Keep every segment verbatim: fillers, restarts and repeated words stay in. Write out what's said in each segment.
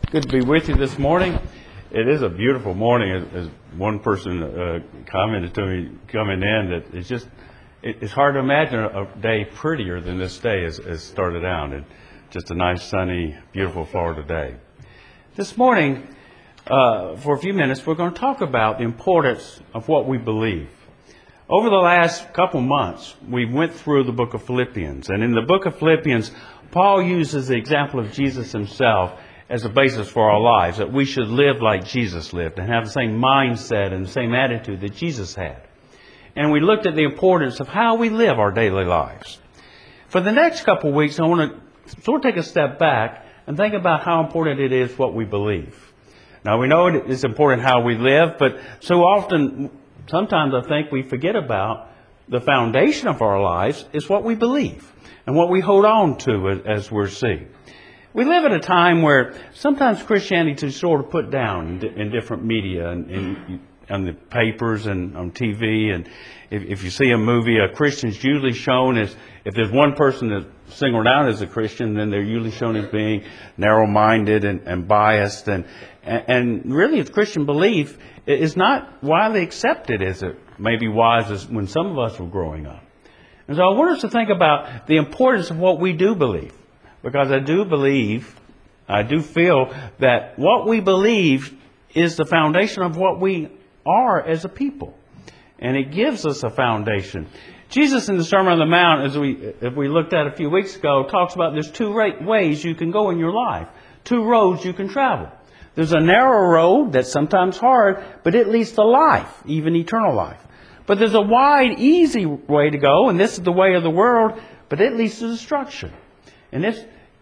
Good to be with you this morning. It is a beautiful morning, as, as one person uh, commented to me coming in, that it's just, it, it's hard to imagine a day prettier than this day has, has started out. And just a nice, sunny, beautiful Florida day. This morning, uh, for a few minutes, we're going to talk about the importance of what we believe. Over the last couple months, we went through the book of Philippians. And in the book of Philippians, Paul uses the example of Jesus himself as a basis for our lives, that we should live like Jesus lived and have the same mindset and the same attitude that Jesus had. And we looked at the importance of how we live our daily lives. For the next couple of weeks, I want to sort of take a step back and think about how important it is what we believe. Now, we know it's important how we live, but so often, sometimes I think we forget about the foundation of our lives is what we believe and what we hold on to as we're seeing. We live at a time where sometimes Christianity is sort of put down in different media and in, on the papers and on T V. And if, if you see a movie, a Christian's usually shown as, if there's one person that's singled out as a Christian, then they're usually shown as being narrow-minded and, and biased. And, and really, the Christian belief is not widely accepted as it maybe was as when some of us were growing up. And so I want us to think about the importance of what we do believe. Because I do believe, I do feel that what we believe is the foundation of what we are as a people. And it gives us a foundation. Jesus in the Sermon on the Mount, as we, if we looked at a few weeks ago, talks about there's two ways you can go in your life. Two roads you can travel. There's a narrow road that's sometimes hard, but it leads to life, even eternal life. But there's a wide, easy way to go, and this is the way of the world, but it leads to destruction. And this,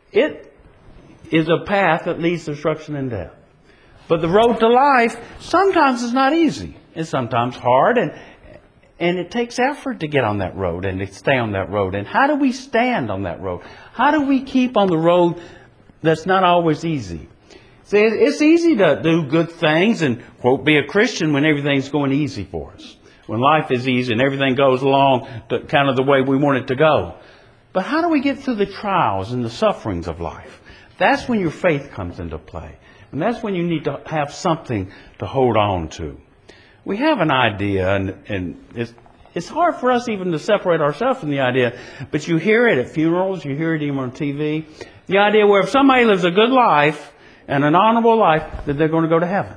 it is a path that leads to destruction and death. But the road to life sometimes is not easy. It's sometimes hard, and and it takes effort to get on that road and to stay on that road. And how do we stand on that road? How do we keep on the road that's not always easy? See, it's easy to do good things and, quote, be a Christian when everything's going easy for us. When life is easy and everything goes along to kind of the way we want it to go. But how do we get through the trials and the sufferings of life? That's when your faith comes into play. And that's when you need to have something to hold on to. We have an idea, and, and it's, it's hard for us even to separate ourselves from the idea, but you hear it at funerals, you hear it even on T V. The idea where if somebody lives a good life and an honorable life, that they're going to go to heaven.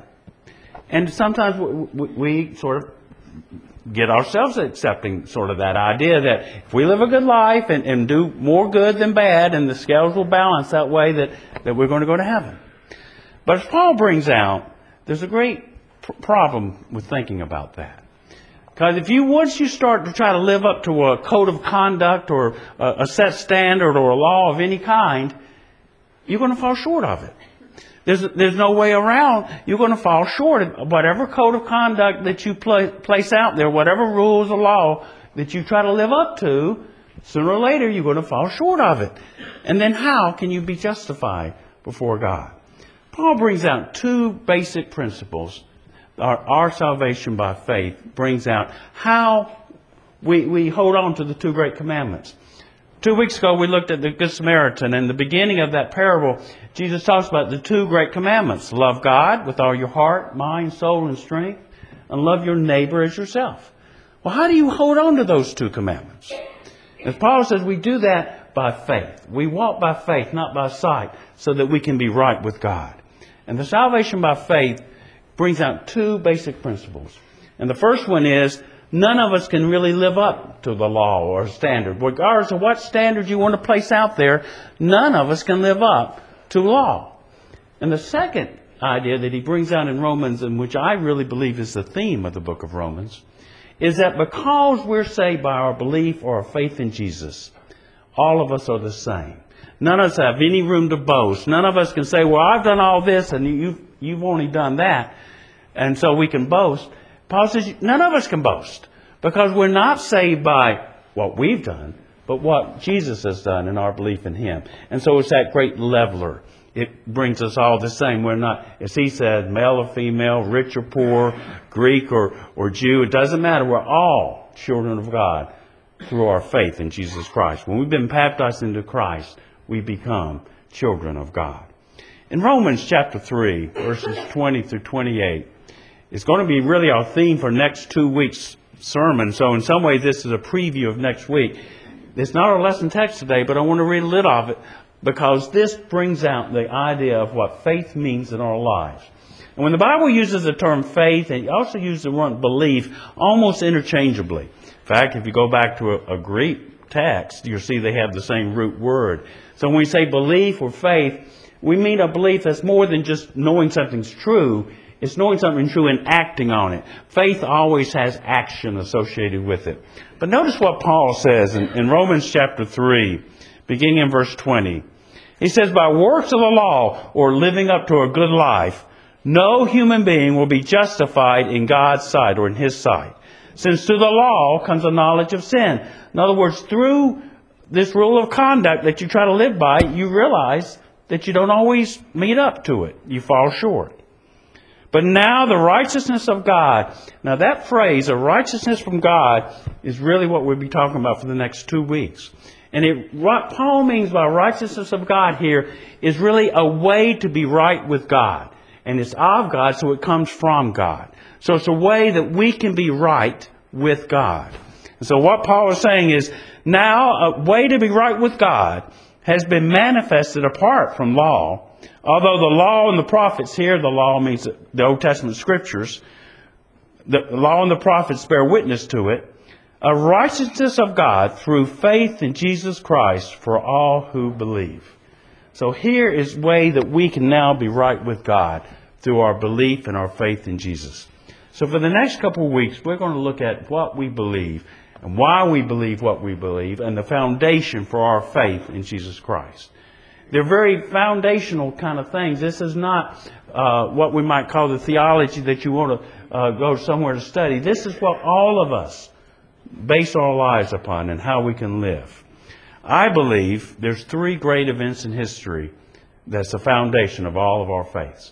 And sometimes we, we, we sort of get ourselves accepting sort of that idea that if we live a good life and, and do more good than bad, and the scales will balance that way, that, that we're going to go to heaven. But as Paul brings out, there's a great pr- problem with thinking about that. Because if you, once you start to try to live up to a code of conduct or a, a set standard or a law of any kind, you're going to fall short of it. There's, there's no way around. You're going to fall short of whatever code of conduct that you pla- place out there, whatever rules of law that you try to live up to, sooner or later you're going to fall short of it. And then how can you be justified before God? Paul brings out two basic principles. Our, our salvation by faith brings out how we, we hold on to the two great commandments. Two weeks ago, we looked at the Good Samaritan, and the beginning of that parable, Jesus talks about the two great commandments. Love God with all your heart, mind, soul, and strength, and love your neighbor as yourself. Well, how do you hold on to those two commandments? As Paul says, we do that by faith. We walk by faith, not by sight, so that we can be right with God. And the salvation by faith brings out two basic principles. And the first one is, none of us can really live up to the law or standard. Regardless of what standard you want to place out there, none of us can live up to law. And the second idea that he brings out in Romans, and which I really believe is the theme of the book of Romans, is that because we're saved by our belief or our faith in Jesus, all of us are the same. None of us have any room to boast. None of us can say, well, I've done all this and you've, you've only done that, and so we can boast. Paul says none of us can boast because we're not saved by what we've done, but what Jesus has done in our belief in Him. And so it's that great leveler. It brings us all the same. We're not, as he said, male or female, rich or poor, Greek or, or Jew. It doesn't matter. We're all children of God through our faith in Jesus Christ. When we've been baptized into Christ, we become children of God. In Romans chapter three, verses twenty through twenty-eight, it's going to be really our theme for next two weeks' sermon. So in some ways, this is a preview of next week. It's not our lesson text today, but I want to read a little of it because this brings out the idea of what faith means in our lives. And when the Bible uses the term faith, it also uses the word belief almost interchangeably. In fact, if you go back to a, a Greek text, you'll see they have the same root word. So when we say belief or faith, we mean a belief that's more than just knowing something's true. It's knowing something true and acting on it. Faith always has action associated with it. But notice what Paul says in, in Romans chapter three, beginning in verse twenty. He says, by works of the law, or living up to a good life, no human being will be justified in God's sight or in His sight, since through the law comes the knowledge of sin. In other words, through this rule of conduct that you try to live by, you realize that you don't always meet up to it. You fall short. But now the righteousness of God. Now that phrase, a righteousness from God, is really what we'll be talking about for the next two weeks. And it, what Paul means by righteousness of God here is really a way to be right with God. And it's of God, so it comes from God. So it's a way that we can be right with God. And so what Paul is saying is, now a way to be right with God has been manifested apart from law. Although the law and the prophets here, the law means the Old Testament scriptures, the law and the prophets bear witness to it, a righteousness of God through faith in Jesus Christ for all who believe. So here is a way that we can now be right with God through our belief and our faith in Jesus. So for the next couple of weeks, we're going to look at what we believe and why we believe what we believe and the foundation for our faith in Jesus Christ. They're very foundational kind of things. This is not uh, what we might call the theology that you want to uh, go somewhere to study. This is what all of us base our lives upon and how we can live. I believe there's three great events in history that's the foundation of all of our faiths.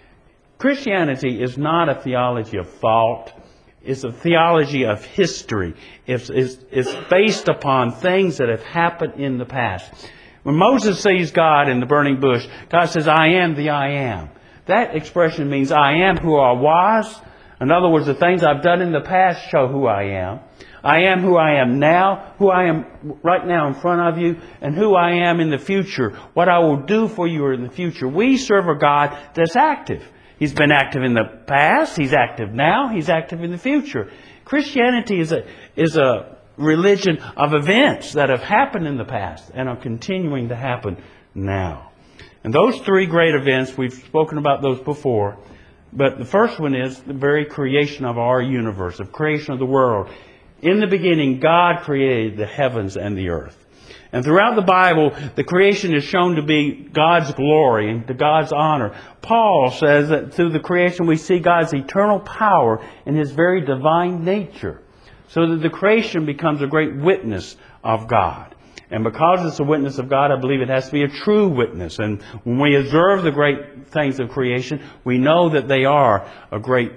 Christianity is not a theology of thought. It's a theology of history. It's, it's, it's based upon things that have happened in the past. When Moses sees God in the burning bush, God says, I am the I am. That expression means I am who I was. In other words, the things I've done in the past show who I am. I am who I am now, who I am right now in front of you, and who I am in the future, what I will do for you in the future. We serve a God that's active. He's been active in the past, He's active now, He's active in the future. Christianity is a, is a religion of events that have happened in the past and are continuing to happen now. And those three great events, we've spoken about those before, but the first one is the very creation of our universe, of creation of the world. In the beginning, God created the heavens and the earth. And throughout the Bible, the creation is shown to be God's glory and to God's honor. Paul says that through the creation we see God's eternal power and His very divine nature. So that the creation becomes a great witness of God. And because it's a witness of God, I believe it has to be a true witness. And when we observe the great things of creation, we know that they are a great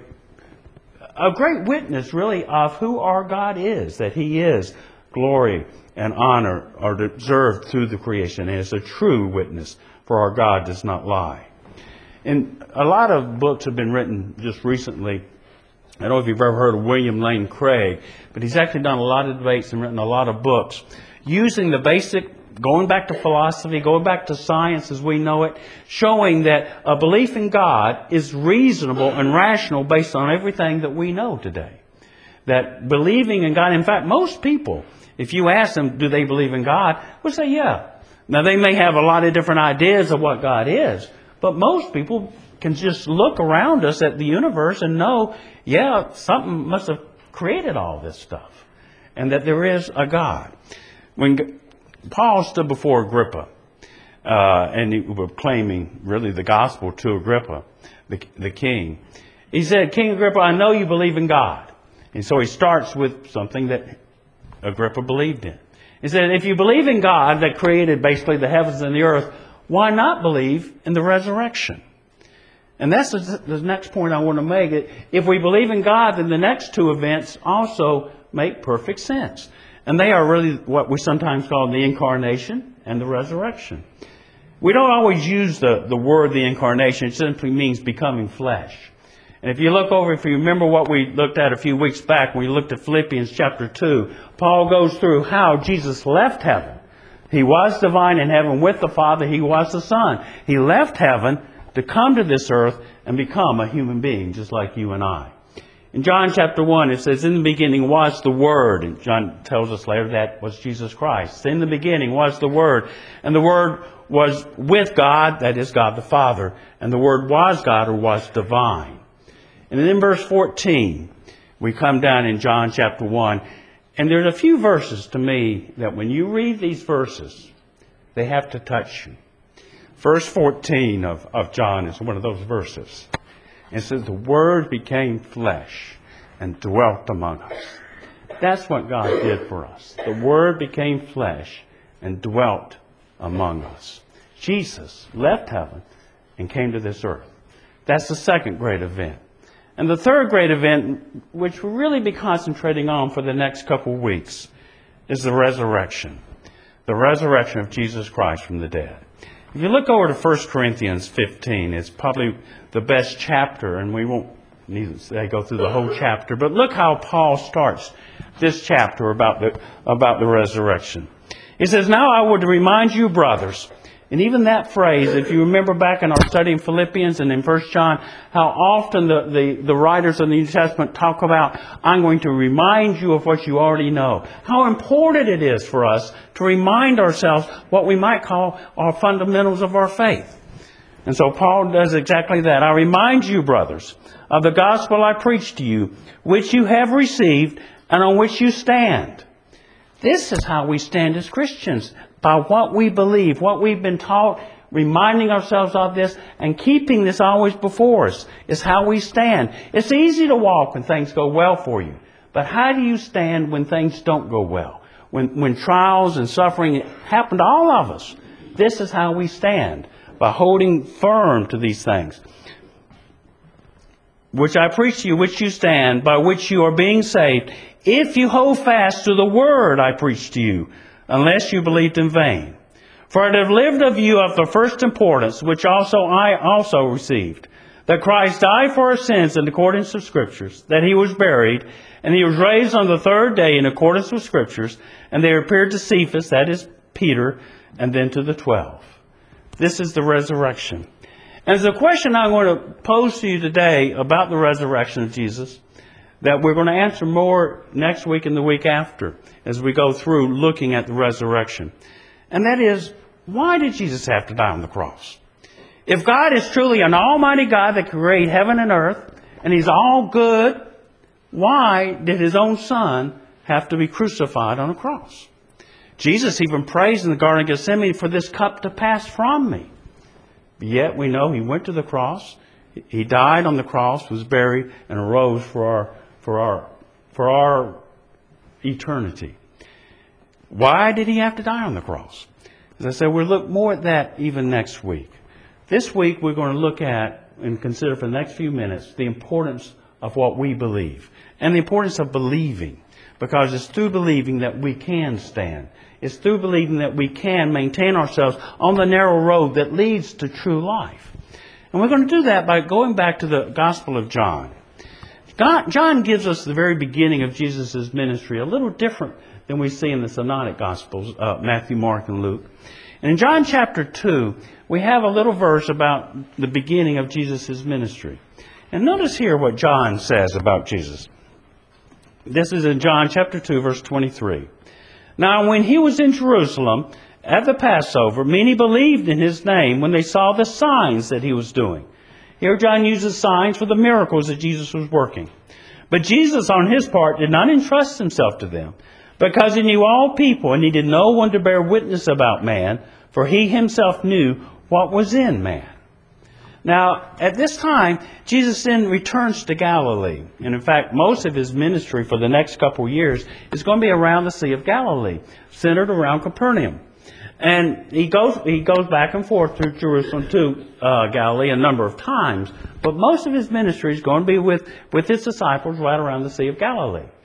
a great witness, really, of who our God is, that He is glory and honor are observed through the creation. And it's a true witness, for our God does not lie. And a lot of books have been written just recently. I don't know if you've ever heard of William Lane Craig, but he's actually done a lot of debates and written a lot of books using the basic, going back to philosophy, going back to science as we know it, showing that a belief in God is reasonable and rational based on everything that we know today. That believing in God, in fact, most people, if you ask them, do they believe in God, will say, yeah. Now, they may have a lot of different ideas of what God is, but most people can just look around us at the universe and know, yeah, something must have created all this stuff, and that there is a God. When Paul stood before Agrippa, uh, and he was claiming really the gospel to Agrippa, the, the king, he said, King Agrippa, I know you believe in God. And so he starts with something that Agrippa believed in. He said, if you believe in God that created basically the heavens and the earth, why not believe in the resurrection? And that's the, the next point I want to make. If we believe in God, then the next two events also make perfect sense. And they are really what we sometimes call the incarnation and the resurrection. We don't always use the, the word the incarnation. It simply means becoming flesh. And if you look over, if you remember what we looked at a few weeks back when we looked at Philippians chapter two, Paul goes through how Jesus left heaven. He was divine in heaven with the Father. He was the Son. He left heaven to come to this earth and become a human being just like you and I. In John chapter one, it says, in the beginning was the Word. And John tells us later that was Jesus Christ. In the beginning was the Word. And the Word was with God, that is God the Father. And the Word was God, or was divine. And then in verse fourteen, we come down in John chapter one. And there's a few verses to me that when you read these verses, they have to touch you. Verse fourteen of, of John is one of those verses. It says, the Word became flesh and dwelt among us. That's what God did for us. The Word became flesh and dwelt among us. Jesus left heaven and came to this earth. That's the second great event. And the third great event, which we'll really be concentrating on for the next couple of weeks, is the resurrection. The resurrection of Jesus Christ from the dead. If you look over to First Corinthians fifteen, it's probably the best chapter, and we won't need to say go through the whole chapter, but look how Paul starts this chapter about the, about the resurrection. He says, now I would remind you, brothers, and even that phrase, if you remember back in our study in Philippians and in First John, how often the, the, the writers of the New Testament talk about, I'm going to remind you of what you already know. How important it is for us to remind ourselves what we might call our fundamentals of our faith. And so Paul does exactly that. I remind you, brothers, of the gospel I preached to you, which you have received and on which you stand. This is how we stand as Christians. By what we believe, what we've been taught, reminding ourselves of this and keeping this always before us is how we stand. It's easy to walk when things go well for you. But how do you stand when things don't go well? When, when trials and suffering happen to all of us. This is how we stand. By holding firm to these things. Which I preach to you, which you stand, by which you are being saved, if you hold fast to the word I preach to you, unless you believed in vain. For I have lived of you of the first importance, which also I also received, that Christ died for our sins in accordance with Scriptures, that He was buried, and He was raised on the third day in accordance with Scriptures, and they appeared to Cephas, that is Peter, and then to the twelve. This is the resurrection. And the question I want to pose to you today about the resurrection of Jesus, that we're going to answer more next week and the week after as we go through looking at the resurrection. And that is, why did Jesus have to die on the cross? If God is truly an almighty God that created heaven and earth, and He's all good, why did His own Son have to be crucified on a cross? Jesus even prays in the Garden of Gethsemane for this cup to pass from me. Yet we know He went to the cross, He died on the cross, was buried, and arose for our for our for our eternity. Why did He have to die on the cross? As I said, we'll look more at that even next week. This week we're going to look at and consider for the next few minutes the importance of what we believe and the importance of believing, because it's through believing that we can stand. It's through believing that we can maintain ourselves on the narrow road that leads to true life. And we're going to do that by going back to the Gospel of John. God, John gives us the very beginning of Jesus' ministry, a little different than we see in the Synoptic Gospels, uh, Matthew, Mark, and Luke. And in John chapter two, we have a little verse about the beginning of Jesus' ministry. And notice here what John says about Jesus. This is in John chapter two, verse twenty-three. Now, when He was in Jerusalem at the Passover, many believed in His name when they saw the signs that He was doing. Here John uses signs for the miracles that Jesus was working. But Jesus, on His part, did not entrust Himself to them, because He knew all people, and needed no one to bear witness about man, for He Himself knew what was in man. Now, at this time, Jesus then returns to Galilee. And in fact, most of His ministry for the next couple of years is going to be around the Sea of Galilee, centered around Capernaum. And he goes he goes back and forth through Jerusalem to uh, Galilee a number of times. But most of His ministry is going to be with, with His disciples right around the Sea of Galilee.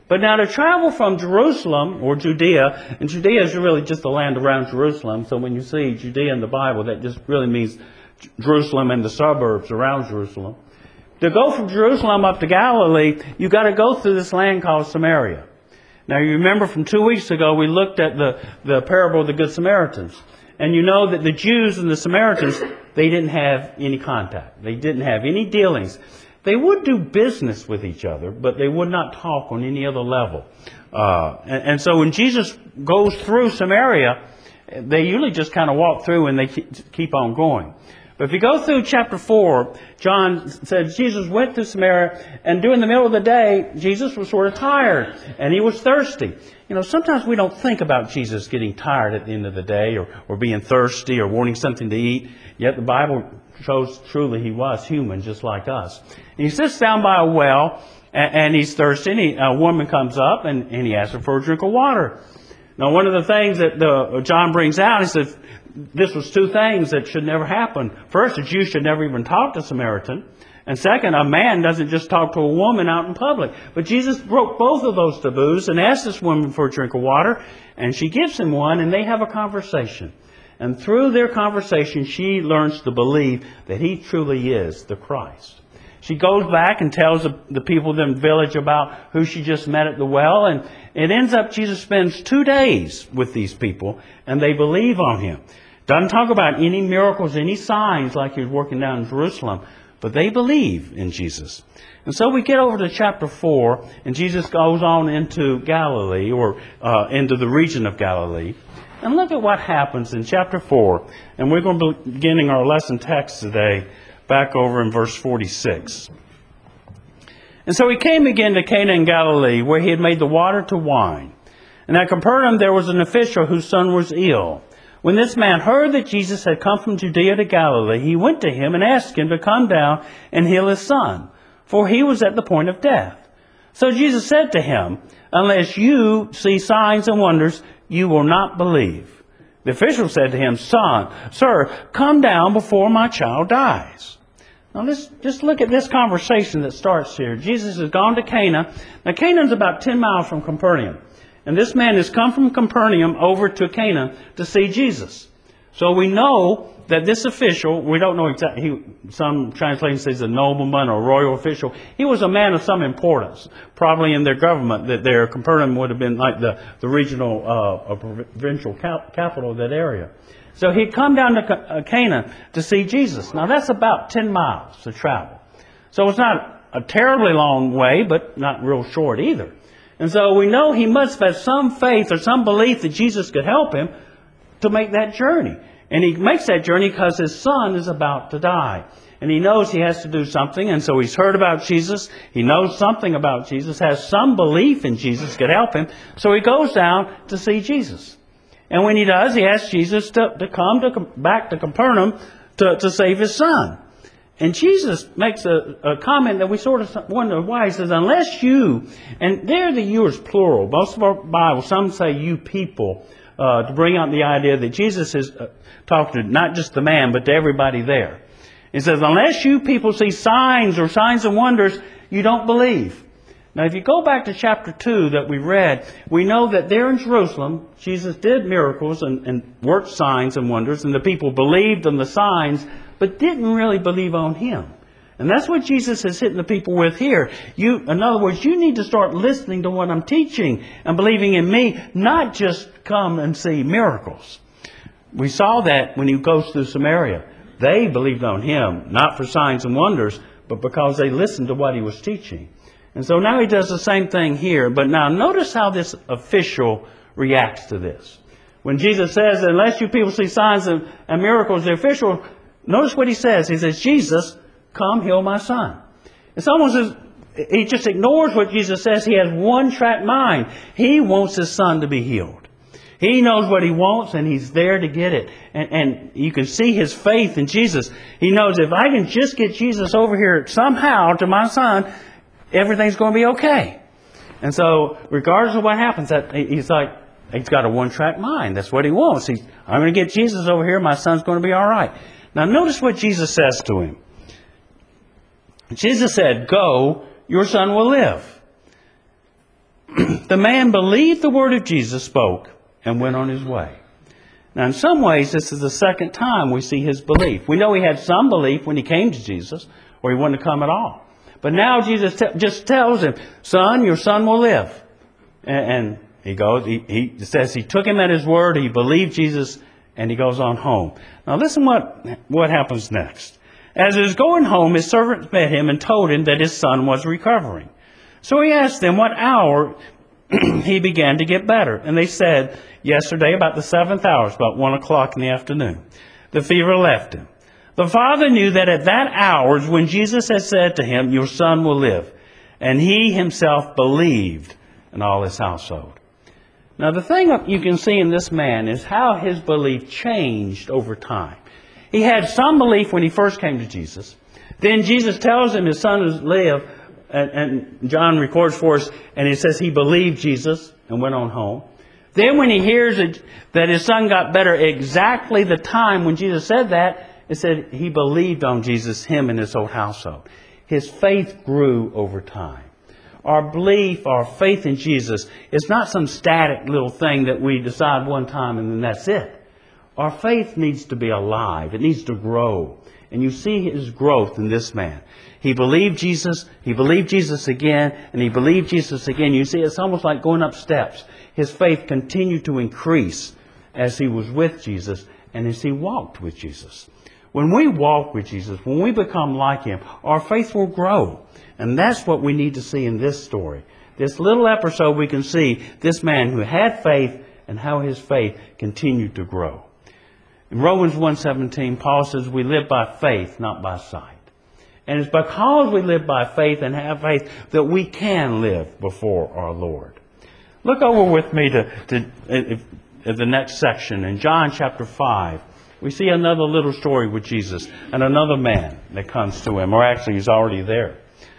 But now to travel from Jerusalem, or Judea, and Judea is really just the land around Jerusalem, so when you see Judea in the Bible, that just really means Jerusalem and the suburbs around Jerusalem. To go from Jerusalem up to Galilee, you've got to go through this land called Samaria. Now you remember from two weeks ago, we looked at the, the parable of the Good Samaritans. And you know that the Jews and the Samaritans, they didn't have any contact. They didn't have any dealings. They would do business with each other, but they would not talk on any other level. Uh, and, and so when Jesus goes through Samaria, they usually just kind of walk through and they keep on going. But if you go through chapter four, John said Jesus went through Samaria, and during the middle of the day, Jesus was sort of tired, and he was thirsty. You know, sometimes we don't think about Jesus getting tired at the end of the day, or, or being thirsty, or wanting something to eat. Yet the Bible shows truly he was human, just like us. And he sits down by a well, and, and he's thirsty, and he, a woman comes up, and, and he asks her for a drink of water. Now, one of the things that the, John brings out, he says, this was two things that should never happen. First, a Jew should never even talk to a Samaritan. And second, a man doesn't just talk to a woman out in public. But Jesus broke both of those taboos and asked this woman for a drink of water. And she gives him one, and they have a conversation. And through their conversation, she learns to believe that he truly is the Christ. She goes back and tells the, the people in the village about who she just met at the well. And it ends up Jesus spends two days with these people, and they believe on him. Doesn't talk about any miracles, any signs like he was working down in Jerusalem. But they believe in Jesus. And so we get over to chapter four, and Jesus goes on into Galilee, or uh, into the region of Galilee. And look at what happens in chapter four. And we're going to be beginning our lesson text today, back over in verse forty-six. And so he came again to Cana in Galilee, where he had made the water to wine. And at Capernaum there was an official whose son was ill. When this man heard that Jesus had come from Judea to Galilee, he went to him and asked him to come down and heal his son, for he was at the point of death. So Jesus said to him, unless you see signs and wonders, you will not believe. The official said to him, Son, sir, come down before my child dies. Now let's just look at this conversation that starts here. Jesus has gone to Cana. Now Cana is about ten miles from Capernaum. And this man has come from Capernaum over to Cana to see Jesus. So we know that this official, we don't know exactly, he, some translations say he's a nobleman or a royal official. He was a man of some importance, probably in their government, that their Capernaum would have been like the, the regional uh, or provincial cap- capital of that area. So he'd come down to Cana to see Jesus. Now that's about ten miles to travel. So it's not a terribly long way, but not real short either. And so we know he must have some faith or some belief that Jesus could help him to make that journey. And he makes that journey because his son is about to die. And he knows he has to do something. And so he's heard about Jesus. He knows something about Jesus, has some belief in Jesus could help him. So he goes down to see Jesus. And when he does, he asks Jesus to, to come to, back to Capernaum to, to save his son. And Jesus makes a, a comment that we sort of wonder why. He says, unless you, and there the you is plural. Most of our Bible, some say you people, uh, to bring out the idea that Jesus is uh, talking to not just the man, but to everybody there. He says, unless you people see signs or signs and wonders, you don't believe. Now, if you go back to chapter two that we read, we know that there in Jerusalem, Jesus did miracles and, and worked signs and wonders, and the people believed in the signs, but didn't really believe on him. And that's what Jesus is hitting the people with here. You, in other words, you need to start listening to what I'm teaching and believing in me, not just come and see miracles. We saw that when he goes through Samaria. They believed on him, not for signs and wonders, but because they listened to what he was teaching. And so now he does the same thing here. But now notice how this official reacts to this. When Jesus says, unless you people see signs and, and miracles, the official, notice what he says. He says, Jesus, come heal my son. It's almost as he just ignores what Jesus says. He has one track mind. He wants his son to be healed. He knows what he wants, and he's there to get it. And, and you can see his faith in Jesus. He knows if I can just get Jesus over here somehow to my son, everything's going to be okay. And so, regardless of what happens, that he's like, he's got a one-track mind. That's what he wants. He's, I'm going to get Jesus over here. My son's going to be all right. Now, notice what Jesus says to him. Jesus said, go, your son will live. The man believed the word of Jesus spoke and went on his way. Now, in some ways, this is the second time we see his belief. We know he had some belief when he came to Jesus, or he wouldn't have come at all. But now Jesus te- just tells him, son, your son will live. And, and he goes, he, he says he took him at his word, he believed Jesus, and he goes on home. Now listen what, what happens next. As he was going home, his servants met him and told him that his son was recovering. So he asked them what hour he began to get better. And they said, yesterday about the seventh hour, about one o'clock in the afternoon, the fever left him. The father knew that at that hour is when Jesus had said to him, your son will live. And he himself believed, and all his household. Now the thing you can see in this man is how his belief changed over time. He had some belief when he first came to Jesus. Then Jesus tells him his son will live, and, and John records for us, and he says he believed Jesus and went on home. Then when he hears it, that his son got better exactly the time when Jesus said that, it said he believed on Jesus, him and his whole household. His faith grew over time. Our belief, our faith in Jesus is not some static little thing that we decide one time and then that's it. Our faith needs to be alive. It needs to grow. And you see his growth in this man. He believed Jesus, he believed Jesus again, and he believed Jesus again. You see, it's almost like going up steps. His faith continued to increase as he was with Jesus and as he walked with Jesus. When we walk with Jesus, when we become like him, our faith will grow. And that's what we need to see in this story. This little episode, we can see this man who had faith and how his faith continued to grow. In Romans one seventeen, Paul says we live by faith, not by sight. And it's because we live by faith and have faith that we can live before our Lord. Look over with me to, to if, if the next section. In John chapter five, we see another little story with Jesus and another man that comes to him. Or actually, he's already there.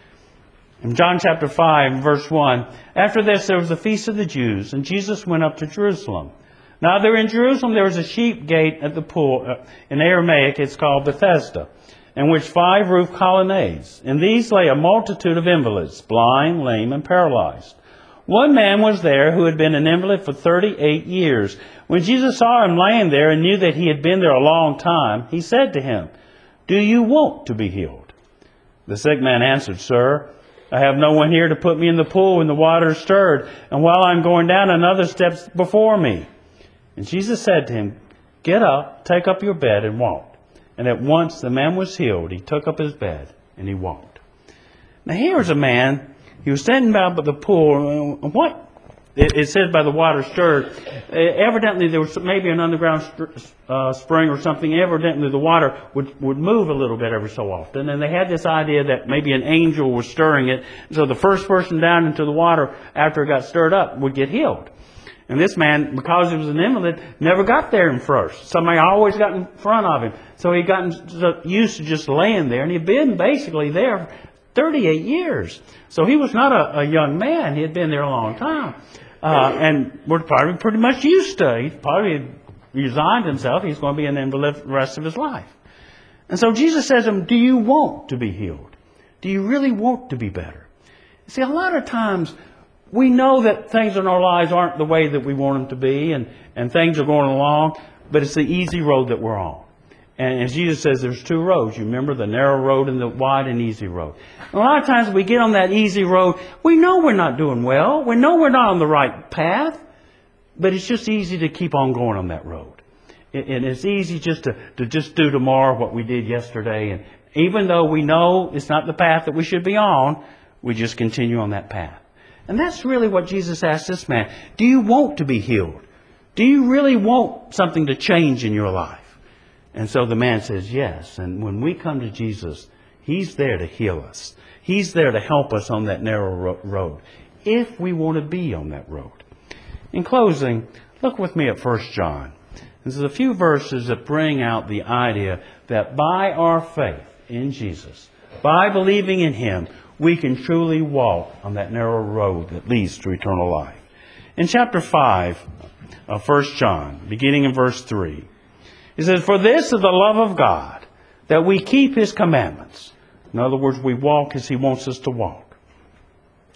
In John chapter five, verse one, after this there was the feast of the Jews, and Jesus went up to Jerusalem. Now there in Jerusalem there was a sheep gate at the pool. Uh, in Aramaic it's called Bethesda, in which five roof colonnades. In these lay a multitude of invalids, blind, lame, and paralyzed. One man was there who had been an invalid for thirty-eight years. When Jesus saw him laying there and knew that he had been there a long time, he said to him, do you want to be healed? The sick man answered, Sir, I have no one here to put me in the pool when the water is stirred, and while I'm going down, another steps before me. And Jesus said to him, get up, take up your bed, and walk. And at once the man was healed. He took up his bed, and he walked. Now here's a man, he was standing about by the pool. What? It, it says by the water stirred. Uh, evidently there was maybe an underground st- uh, spring or something. Evidently the water would, would move a little bit every so often. And they had this idea that maybe an angel was stirring it. So the first person down into the water after it got stirred up would get healed. And this man, because he was an invalid, never got there in first. Somebody always got in front of him. So he got used to just laying there. And he'd been basically there thirty-eight years. So he was not a, a young man. He had been there a long time. Uh, and we're probably pretty much used to it. He probably resigned himself. He's going to be an invalid the rest of his life. And so Jesus says to him, do you want to be healed? Do you really want to be better? See, a lot of times we know that things in our lives aren't the way that we want them to be, and, and things are going along, but it's the easy road that we're on. And as Jesus says, there's two roads. You remember the narrow road and the wide and easy road. And a lot of times we get on that easy road, we know we're not doing well. We know we're not on the right path, but it's just easy to keep on going on that road. And it's easy just to, to just do tomorrow what we did yesterday. And even though we know it's not the path that we should be on, we just continue on that path. And that's really what Jesus asked this man. Do you want to be healed? Do you really want something to change in your life? And so the man says yes. And when we come to Jesus, He's there to heal us. He's there to help us on that narrow ro- road, if we want to be on that road. In closing, look with me at First John. There's a few verses that bring out the idea that by our faith in Jesus, by believing in Him, we can truly walk on that narrow road that leads to eternal life. In chapter five of First John, beginning in verse three, it says, for this is the love of God, that we keep His commandments. In other words, we walk as He wants us to walk.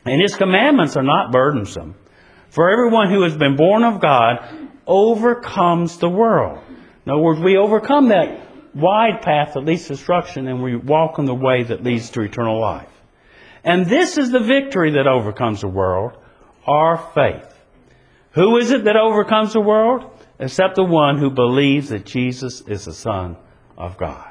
And His commandments are not burdensome. For everyone who has been born of God overcomes the world. In other words, we overcome that wide path that leads to destruction, and we walk on the way that leads to eternal life. And this is the victory that overcomes the world, our faith. Who is it that overcomes the world? Except the one who believes that Jesus is the Son of God.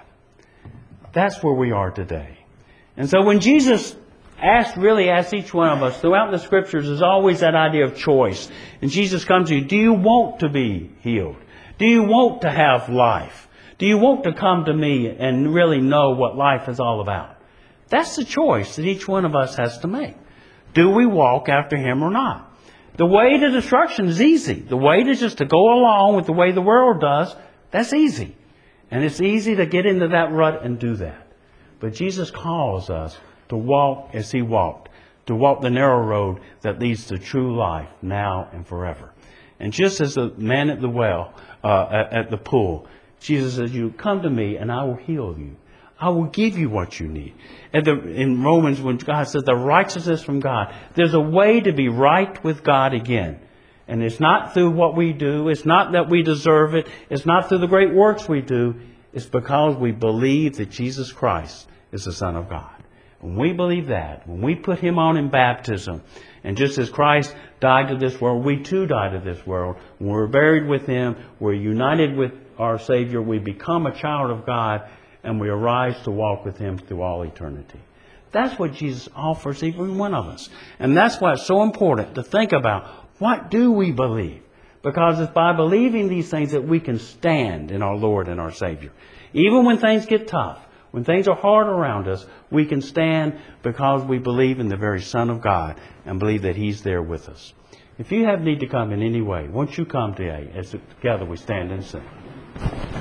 That's where we are today. And so when Jesus asked, really asked each one of us, throughout the Scriptures, there's always that idea of choice. And Jesus comes to you, do you want to be healed? Do you want to have life? Do you want to come to me and really know what life is all about? That's the choice that each one of us has to make. Do we walk after Him or not? The way to destruction is easy. The way to just to go along with the way the world does, that's easy. And it's easy to get into that rut and do that. But Jesus calls us to walk as He walked, to walk the narrow road that leads to true life now and forever. And just as the man at the well, uh, at, at the pool, Jesus says, you come to me and I will heal you. I will give you what you need. And the, in Romans, when God says the righteousness from God, there's a way to be right with God again. And it's not through what we do. It's not that we deserve it. It's not through the great works we do. It's because we believe that Jesus Christ is the Son of God. When we believe that, when we put Him on in baptism, and just as Christ died to this world, we too die to this world. When we're buried with Him, we're united with our Savior, we become a child of God, and we arise to walk with Him through all eternity. That's what Jesus offers every one of us. And that's why it's so important to think about, what do we believe? Because it's by believing these things that we can stand in our Lord and our Savior. Even when things get tough, when things are hard around us, we can stand because we believe in the very Son of God and believe that He's there with us. If you have need to come in any way, won't you come today as together we stand and sing?